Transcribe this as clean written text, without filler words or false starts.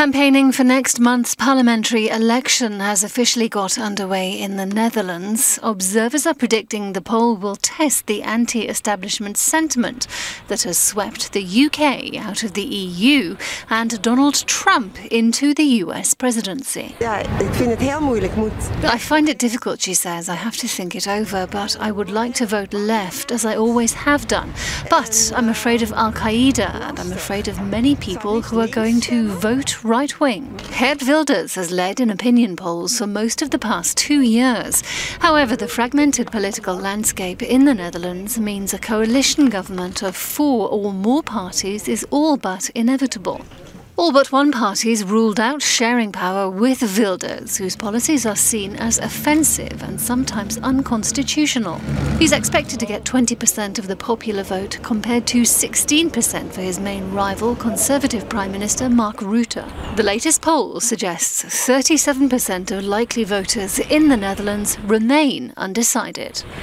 Campaigning for next month's parliamentary election has officially got underway in the Netherlands. Observers are predicting the poll will test the anti-establishment sentiment that has swept the UK out of the EU and Donald Trump into the US presidency. I find it difficult, she says. I have to think it over, but I would like to vote left, as I always have done. But I'm afraid of Al-Qaeda, and I'm afraid of many people who are going to vote right-wing. Geert Wilders has led in opinion polls for most of the past 2 years. However, the fragmented political landscape in the Netherlands means a coalition government of 4 or more parties is all but inevitable. All but one party's ruled out sharing power with Wilders, whose policies are seen as offensive and sometimes unconstitutional. He's expected to get 20% of the popular vote compared to 16% for his main rival, Conservative Prime Minister Mark Rutte. The latest poll suggests 37% of likely voters in the Netherlands remain undecided.